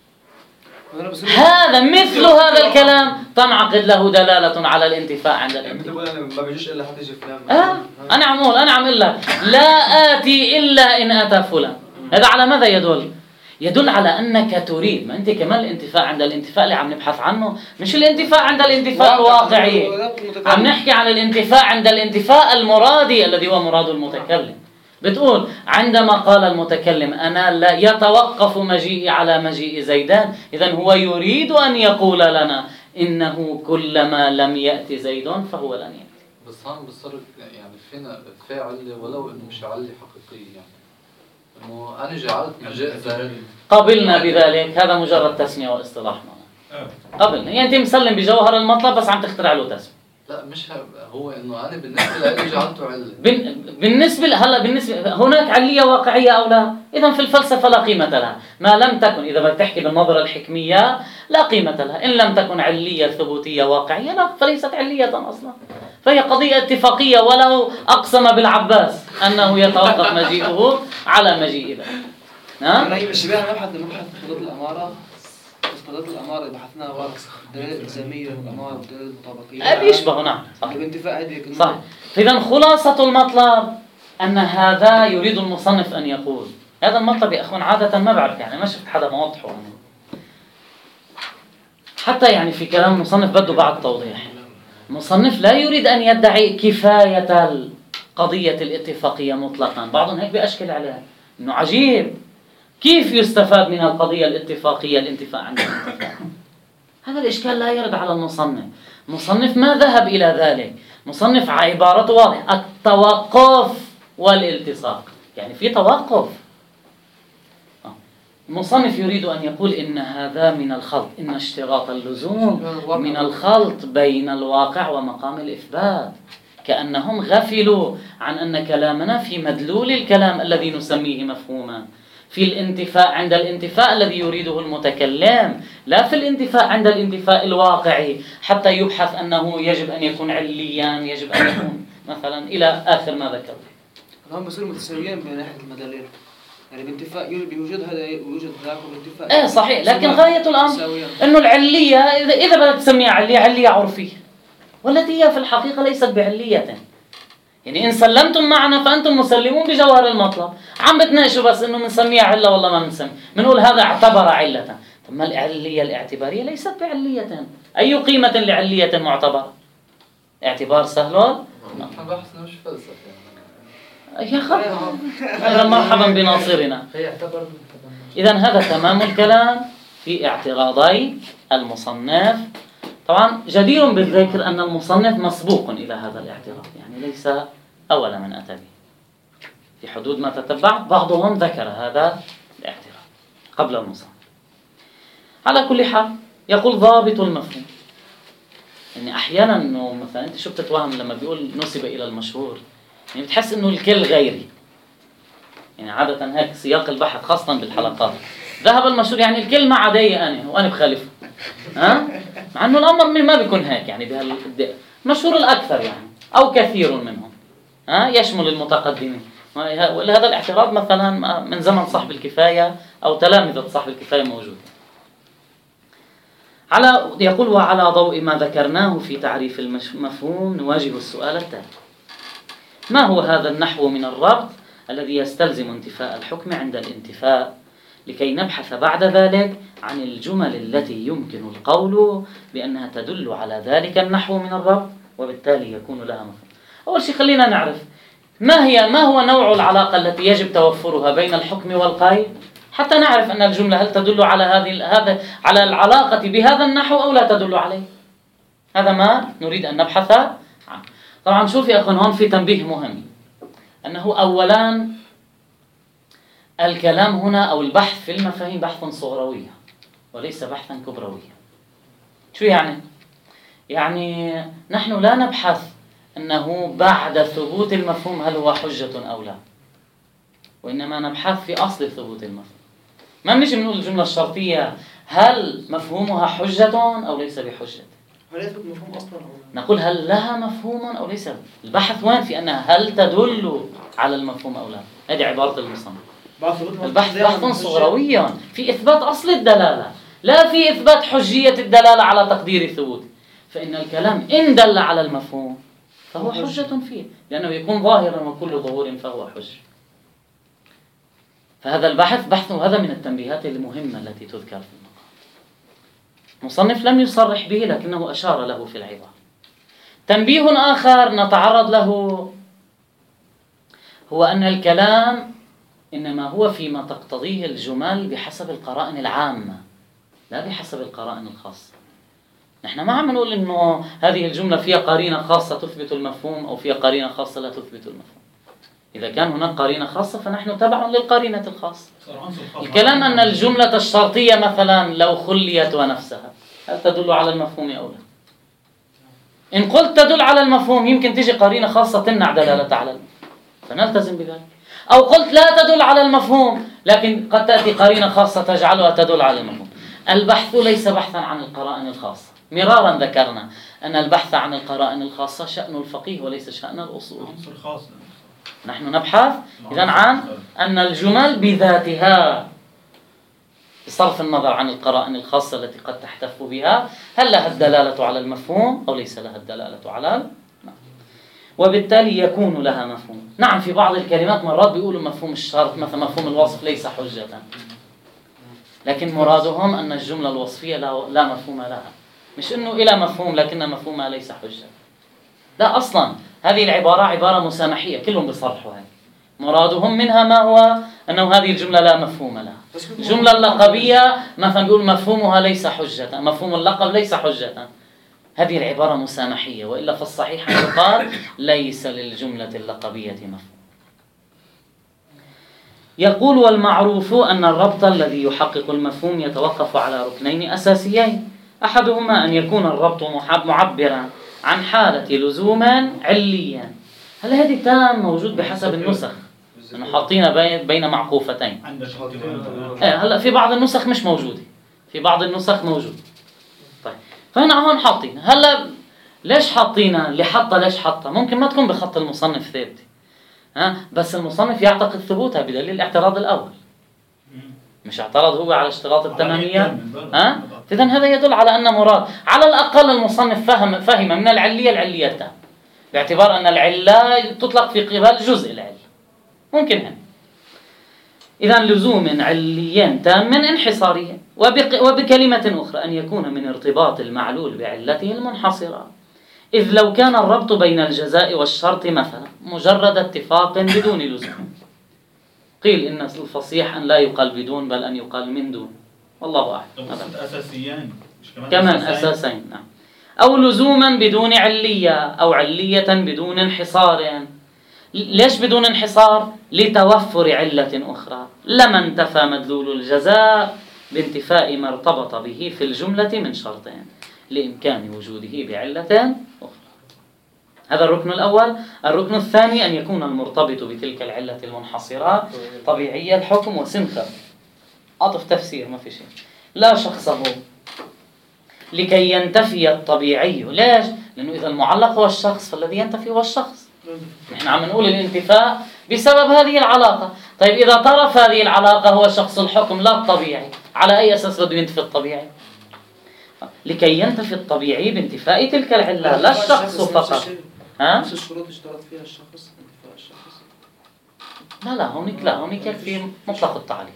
هذا مثل هذا الكلام تنعقد له دلالة على الانتفاء عند الانتفاء. ما بيجيش إلا حد يجي فلان. أنا عم أقول لك لا آتي إلا إن أتى فلان. هذا على ماذا يدل؟ يدل على أنك تريد، ما أنت كمان الانتفاء عند الانتفاء اللي عم نبحث عنه مش الانتفاء عند الانتفاء الواقعي، عم نحكي عن الانتفاء عند الانتفاء المرادي الذي هو مراد المتكلم. بتقول عندما قال المتكلم أنا لا يتوقف مجيئي على مجيء زيدان، إذن هو يريد أن يقول لنا إنه كلما لم يأتي زيد فهو لن يأتي. بس هون بصير يعني فينا فاعل ولو إنه مش علة حقيقية، يعني إنه أنا جعلت مجيء زيد قبلنا بذلك، هذا مجرد تسمية واصطلاح قبلنا، يعني أنت مسلم بجوهر المطلب بس عم تخترع له تسمية. لا مش هو انه انا بالنسبه لي جعلته عله. بالنسبه هناك عليه واقعيه او لا؟ اذا في الفلسفه لا قيمه لها، ما لم تكن، اذا بدك تحكي بالنظره الحكميه لا قيمه لها، ان لم تكن عليه ثبوتيه واقعيه لا فليست عليه اصلا، فهي قضيه اتفاقيه. ولو اقسم بالعباس انه يتوقف مجيئه على مجيء ذا. أنا الشبيه نبحث قضية الأمارة، قضية الأمارة اللي بحثناها ورا الدلالة الإلزامية والأمارة والدلالة المطابقية. بيشبه نعم صح. الانتفاء هذه صح. إذا خلاصة المطلب أن هذا يريد المصنف أن يقول، هذا المطلب يا أخوان عادة ما بعرف، يعني ما شفت حدا موضحه حتى يعني في كلام المصنف بده بعض توضيح. المصنف لا يريد أن يدعي كفاية القضية الاتفاقية مطلقا، بعضهم هيك بأشكل عليها إنه عجيب كيف يستفاد من القضية الاتفاقية الانتفاء عند الانتفاء. هذا الإشكال لا يرد على المصنف. المصنف ما ذهب إلى ذلك، مصنف عبارته واضحة، التوقف والالتصاق، يعني في توقف. المصنف يريد أن يقول إن هذا من الخلط، إن اشتراط اللزوم من الخلط بين الواقع ومقام الإثبات، كأنهم غفلوا عن أن كلامنا في مدلول الكلام الذي نسميه مفهوما، في الانتفاء عند الانتفاء الذي يريده المتكلم، لا في الانتفاء عند الانتفاء الواقعي، حتى يبحث أنه يجب أن يكون عليا، يجب أن يكون مثلا إلى آخر ما ذكر. هم بصيروا متساويين من ناحية المدلول، يعني بانتفاء بوجود هذا ويوجد ذاك وبانتفاء. ايه صحيح، لكن غاية الأمر أنه العلية إذا بدك تسميها علية عرفية، والتي هي في الحقيقة ليست بعلية. يعني إن سلمتم معنا فأنتم مسلمون بجوهر المطلب، عم بتناقشوا بس إنه بنسميها علة والله ما بنسمي، بنقول هذا اعتبر علة. ثم العلية الاعتبارية ليست بعلية. أي قيمة لعلية معتبرة؟ اعتبار سهل؟ نحن بحثنا مش فلسفة يا خبر، أهلا مرحبا بناصرنا. إذا هذا تمام الكلام في اعتراضي المصنف. طبعا جدير بالذكر أن المصنف مسبوق إلى هذا الاعتراض، يعني ليس أول من أتى به. في حدود ما تتبع بعضهم ذكر هذا الاعتراض قبل المصنف. على كل حال يقول ضابط المفهوم، يعني أحيانا إنه مثلا أنت شو بتتوهم لما بيقول نسب إلى المشهور، يعني بتحس إنه الكل غيري. يعني عادة هيك سياق البحث خاصة بالحلقات، ذهب المشهور يعني الكل ما عدي أنا وأنا بخالفه. مع إنه الأمر ما بيكون هيك، يعني مشهور الأكثر يعني أو كثير منهم يشمل المتقدمين. هذا الاعتراض مثلا من زمن صاحب الكفاية أو تلامذة صاحب الكفاية موجود. يقول وعلى ضوء ما ذكرناه في تعريف المفهوم نواجه السؤال التالي: ما هو هذا النحو من الربط الذي يستلزم انتفاء الحكم عند الانتفاء، لكي نبحث بعد ذلك عن الجمل التي يمكن القول بأنها تدل على ذلك النحو من الربط وبالتالي يكون لها مفهوم. أول شيء خلينا نعرف ما هو نوع العلاقة التي يجب توفرها بين الحكم والقيد، حتى نعرف أن الجملة هل تدل على على العلاقة بهذا النحو أو لا تدل عليه. هذا ما نريد أن نبحث عنه. طبعا شوف يا أخوان، هون في تنبيه مهم، أنه أولا الكلام هنا أو البحث في المفاهيم بحث صغروي وليس بحثا كبروي. شو يعني؟ يعني نحن لا نبحث أنه بعد ثبوت المفهوم هل هو حجة أو لا، وإنما نبحث في أصل ثبوت المفهوم. ما بنيجي بنقول الجملة الشرطية هل مفهومها حجة أو ليس بحجة، هل يثبت مفهوم أصلا نقول هل لها مفهوم أو ليس. البحث وين في أنها هل تدل على المفهوم أو لا. هذه عبارة المصنف. البحث بحث صغروي في إثبات أصل الدلالة، لا في إثبات حجية الدلالة على تقدير ثبوت. فإن الكلام إن دل على المفهوم فهو حجة فيه، لأنه يكون ظاهرا وكل ظهور فهو حج. فهذا البحث بحث، وهذا من التنبيهات المهمة التي تذكر في المقام. المصنف لم يصرح به لكنه أشار له في العبارة. تنبيه آخر نتعرض له هو أن الكلام إنما هو فيما تقتضيه الجمل بحسب القرائن العامة لا بحسب القرائن الخاصة. نحن ما عم نقول إنه هذه الجملة فيها قرينة خاصة تثبت المفهوم أو فيها قرينة خاصة لا تثبت المفهوم. إذا كان هناك قرينة خاصة فنحن تبع للقرينة الخاصة. الكلام أن الجملة الشرطية مثلا لو خليت ونفسها هل تدل على المفهوم أو لا؟ إن قلت تدل على المفهوم يمكن تجي قرينة خاصة تمنع دلالة على المفهوم فنلتزم بذلك، أو قلت لا تدل على المفهوم لكن قد تأتي قرينة خاصة تجعلها تدل على المفهوم. البحث ليس بحثا عن القرائن الخاصة. مرارا ذكرنا أن البحث عن القرائن الخاصة شأن الفقيه وليس شأن الأصول. نحن نبحث إذن عن أن الجمل بذاتها بصرف النظر عن القرائن الخاصة التي قد تحتف بها هل لها الدلالة على المفهوم أو ليس لها الدلالة على وبالتالي يكون لها مفهوم. نعم في بعض الكلمات مرات بيقولوا مفهوم الشرط مثل مفهوم الوصف ليس حجة، لكن مرادهم أن الجملة الوصفية لا مفهوم لها، مش إنه إلى مفهوم لكن مفهومها ليس حجة. لا، أصلا هذه العبارة عبارة مسامحية كلهم بيصرحوا هيك. مرادهم منها ما هو أنه هذه الجملة لا مفهوم لها. الجملة اللقبية مثلا بيقول مفهومها ليس حجة، مفهوم اللقب ليس حجة. هذه العبارة مسامحية، وإلا في الصحيح أن يقال ليس للجملة اللقبية مفهوم. يقول والمعروف أن الربط الذي يحقق المفهوم يتوقف على ركنين أساسيين، أحدهما أن يكون الربط معبرا عن حالة لزوم عليا. هل هذه تام موجود بحسب النسخ انه حاطينها بين معقوفتين؟ عندك هلا في بعض النسخ مش موجوده، في بعض النسخ موجود. طيب فهنا هون حاطين. هلا ليش حاطينها؟ اللي حطها ليش حطها؟ ممكن ما تكون بخط المصنف ثابته، بس المصنف يعتقد ثبوتها بدليل الاعتراض الاول. مش اعترض هو على اشتراط التمامية؟ إذن هذا يدل على أن مراد على الأقل المصنف فهم من العلية العلية التامة، باعتبار أن العلة تطلق في قبال جزء العلة. ممكن هنا إذن لزوم عليين تام انحصاري، وبكلمة أخرى أن يكون من ارتباط المعلول بعلته المنحصرة. إذ لو كان الربط بين الجزاء والشرط مثلا مجرد اتفاق بدون لزوم، قيل إن الفصيح أن لا يقال بدون بل أن يقال من دون، والله أعلم. أساسيين كمان أساسين، نعم. أو لزوما بدون علية أو علية بدون انحصار. ليش بدون انحصار؟ لتوفر علة أخرى، لما انتفى مدلول الجزاء بانتفاء ما ارتبط به في الجملة من شرطين لإمكان وجوده بعلة أخرى. هذا الركن الأول. الركن الثاني أن يكون المرتبط بتلك العلة المنحصرة طبيعي الحكم وسنخر، عطف تفسير ما في شيء، لا شخصه، لكي ينتفي الطبيعي. ليش؟ لأنه إذا المعلق هو الشخص فالذي ينتفي هو الشخص. نحن عم نقول الانتفاء بسبب هذه العلاقة. طيب إذا طرف هذه العلاقة هو شخص الحكم لا الطبيعي، على أي أساس بده ينتفي الطبيعي؟ لكي ينتفي الطبيعي بانتفاء تلك العلة لا الشخص فقط. نفس الشروط اشترط فيها الشخص، انتفاء الشخص. لا هونيك يكفي مطلق التعليل،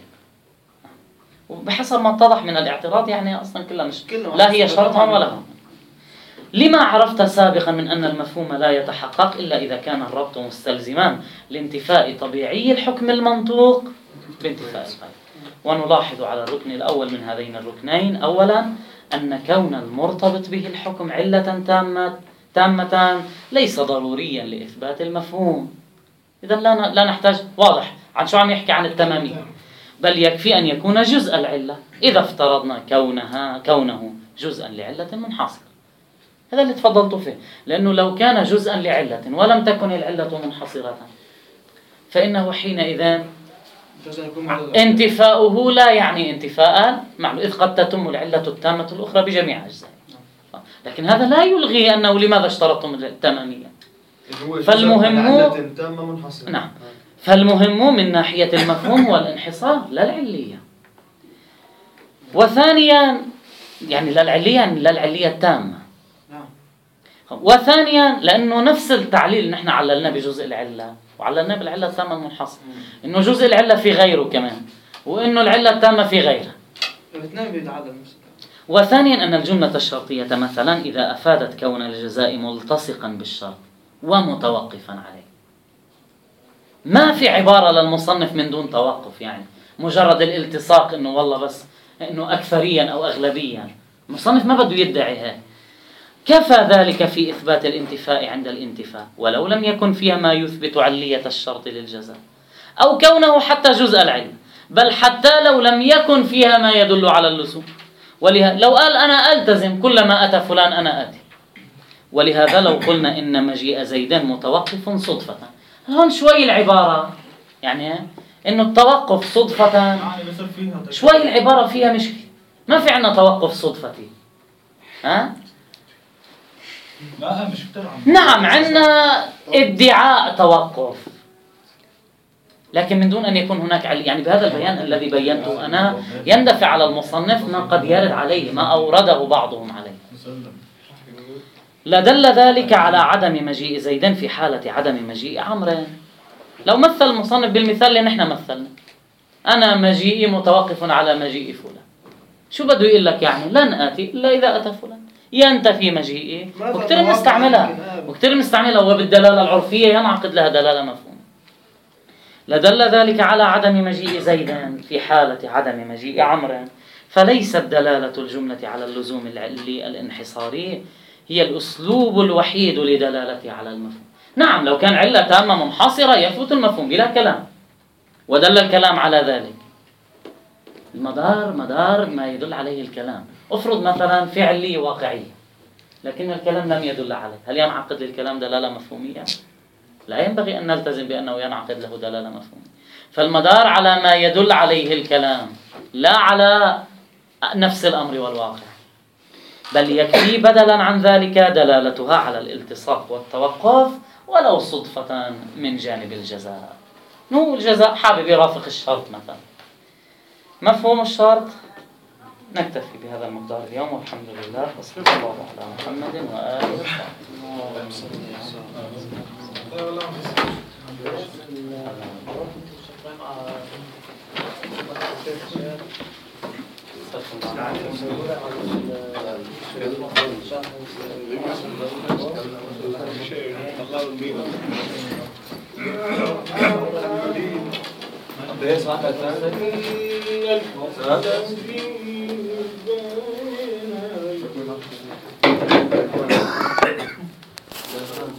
وبحسب ما اتضح من الاعتراض يعني أصلا كلها مش لا هي شرطا ولا هم. لما عرفت سابقا من أن المفهوم لا يتحقق إلا إذا كان الربط مستلزما لانتفاء طبيعي الحكم المنطوق بانتفاء الغير. ونلاحظ على الركن الأول من هذين الركنين أولا أن كون المرتبط به الحكم علة تامة ليس ضروريا لإثبات المفهوم. إذا لا نحتاج، واضح عن شو عم يحكي عن التمامية، بل يكفي أن يكون جزء العلة إذا افترضنا كونه جزءا لعلة منحصرة. هذا اللي تفضلت فيه، لأنه لو كان جزءا لعلة ولم تكن العلة منحصرة فإنه حينئذ انتفاؤه لا يعني انتفاء معلوم، إذ قد تتم العلة التامة الأخرى بجميع أجزائها. لكن هذا لا يلغي أنه لماذا اشترطتم التمامية. فالمهم من ناحية المفهوم هو الانحصار لا العلية. وثانيا يعني لا العلية التامة. وثانيا لأنه نفس التعليل نحن عللنا بجزء العلة وعللنا بالعلة التامة المنحصرة، إنه جزء العلة في غيره كمان، وإنه العلة التامة في غيره. وثانيا أن الجملة الشرطية مثلا إذا أفادت كون الجزاء ملتصقا بالشرط ومتوقفا عليه، ما في عبارة للمصنف من دون توقف، يعني مجرد الالتصاق إنه والله بس إنه أكثريا أو أغلبيا، المصنف ما بده يدعي هاي. كفى ذلك في إثبات الانتفاء عند الانتفاء ولو لم يكن فيها ما يثبت علية الشرط للجزاء أو كونه حتى جزء العلة، بل حتى لو لم يكن فيها ما يدل على اللزوم. لو قال أنا ألتزم كلما أتى فلان أنا آتي. ولهذا لو قلنا إن مجيء زيدان متوقف صدفة، هون شوي العبارة يعني إنه التوقف صدفة شوي العبارة فيها مشكلة. ما في عنا توقف صدفتي. لا مش نعم عنا ادعاء توقف، لكن من دون أن يكون هناك يعني بهذا البيان الذي بينته أنا يندفع على المصنف ما قد يرد عليه، ما أورده بعضهم عليه. لدل ذلك على عدم مجيء زيدان في حالة عدم مجيء عمرو. لو مثل المصنف بالمثال اللي نحن مثلنا، أنا مجيئي متوقف على مجيء فلان، شو بده يقول لك؟ يعني لن آتي إلا إذا أتى فلان، ينتفي مجيئي. وكتير نستعملها وبالدلالة العرفية ينعقد لها دلالة مفهومة. لدل ذلك على عدم مجيء زيدان في حالة عدم مجيء عمرو، فليست دلالة الجملة على اللزوم العلي الانحصاري هي الأسلوب الوحيد لدلالته على المفهوم. نعم لو كان علة تامة منحصرة يثبت المفهوم بلا كلام، ودل الكلام على ذلك. المدار مدار ما يدل عليه الكلام. افرض مثلا في علية واقعية لكن الكلام لم يدل عليه، هل ينعقد للكلام دلالة مفهومية؟ لا ينبغي أن نلتزم بأنه ينعقد له دلالة مفهومية. فالمدار على ما يدل عليه الكلام لا على نفس الأمر والواقع، بل يكفي بدلا عن ذلك دلالتها على الالتصاق والتوقف ولو صدفة من جانب الجزاء. الجزاء حابب يرافق الشرط مثلا. مفهوم الشرط. نكتفي بهذا المقدار اليوم والحمد لله وصلى الله على محمد وآله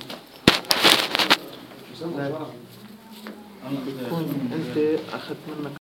انت اخذت منك